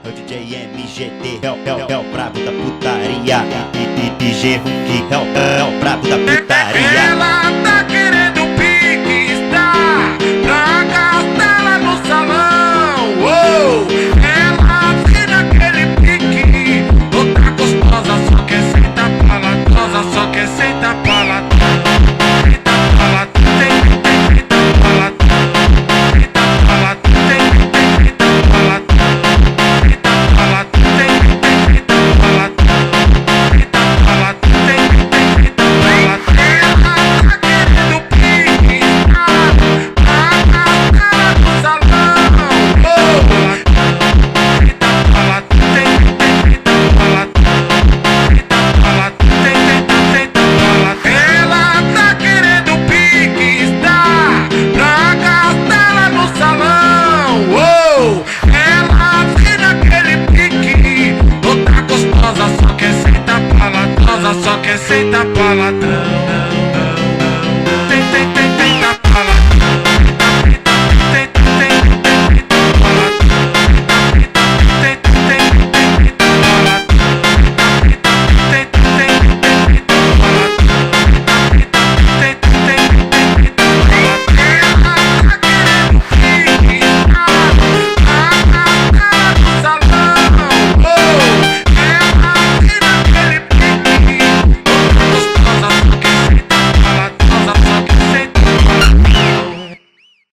É o DJ MGT, é o brabo da putaria. E Gerro que é o brabo da putaria. Ela tá